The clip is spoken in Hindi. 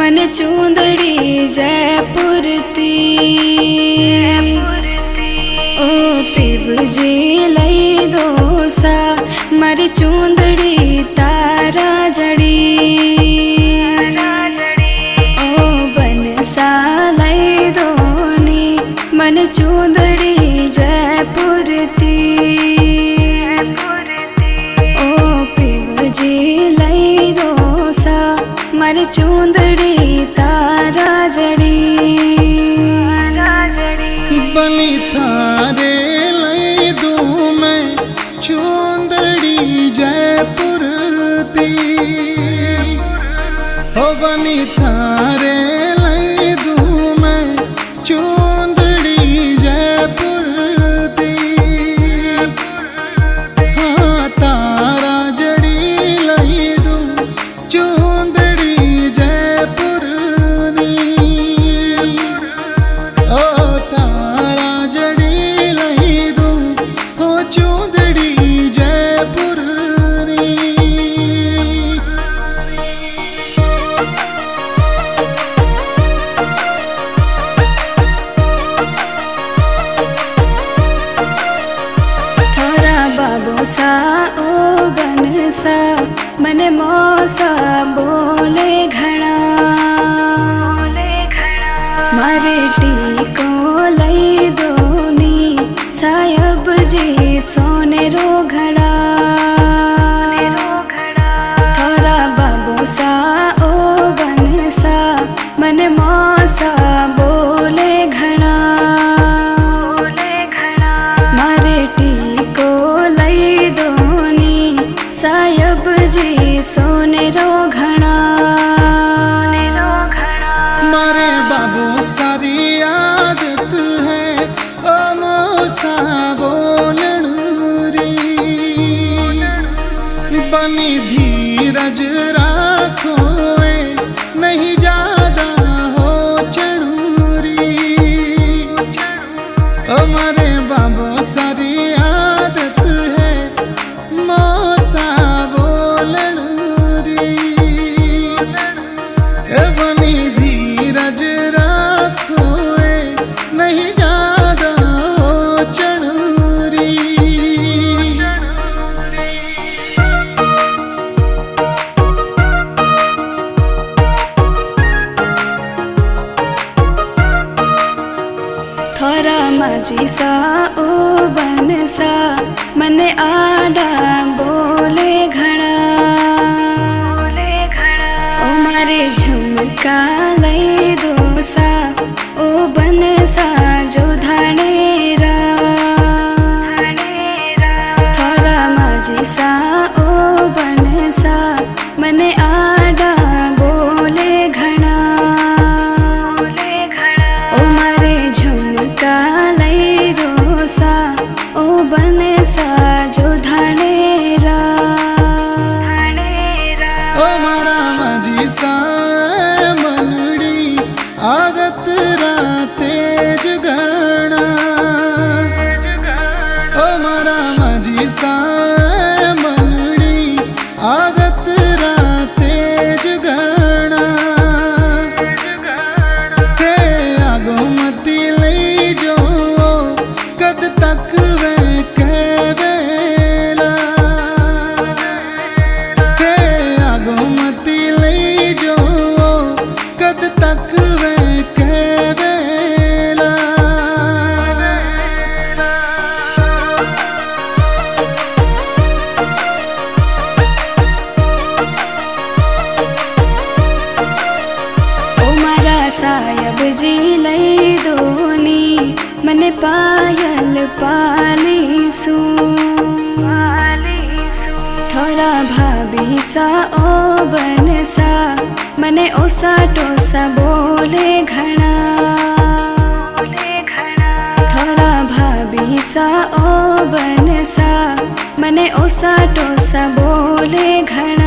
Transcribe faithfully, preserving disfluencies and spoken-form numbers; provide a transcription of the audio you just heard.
मन चूंदड़ी जयपुर ती। ओ पिब जी लई दोसा मर चूंदड़ी तारा जड़ी। ओ बनसा लई दोनी मन चूंदड़ी जयपुर ती। ओ पिब जी लई दोसा मर चूंदड़ी तारा जड़ी। बनी थारे लई दूं मैं चूंदड़ी जयपुर दी। हो बनी थारे लई दूं मैं चूंदड़ी जयपुर दी। हाँ तारा जड़ी लई दूं चूंदड़ी जयपुर दी। ओ तारा जड़ी लई दूं हो चूंदड़ी जयपुर दी। थारा बाबोसा ओ बनसा मन मौसा बोले घड़ा। मारे टीको लई दोनी सायब जी सोने रो घड़ा। थारा बाबोसा ओ बनसा मन मौसा बोले घड़ा। मारे टीको लई दोनी सायब जी सोने रो घड़ा। मारे बाबू सारी आदत है ओ मौसा बोलन री। बनी धीरज राखो ए नहीं ज्यादा हो चढ़ूरी। ओ मारे बाबू सारी आदत है मौसा बोलन री। ए बनी धीरज राखो ए नहीं ज्यादा हो चढ़ूरी। थारा माझी सा ओ बनसा मन आडा बोले घड़ा। ओ मारे झुमका लई दोसा ओ बनसा जो धानेरा। थारा माझी सा ओ बनसा मन आडा बोले घड़ा। ओ मारे झुमका लई दोसा ओ बनसा जो धानेरा। ओ मारा माझी सा मनड़ी आदत तेज गणा। ओ मारा माझी सा मनड़ी आदत तेज गणा। ते आगो मती लई जो कद तक वे कह बेला। ते आगो मती लई जो कद तक वे कह बेला। ओ मारा सायब जी लई दोनी मन पायल पाली सू। थारा भाभी सा ओ बनसा मने ओसा टोसा बोले घड़ा। थारा भाभी सा ओ बनसा मने ओसा टोसा बोले घड़ा।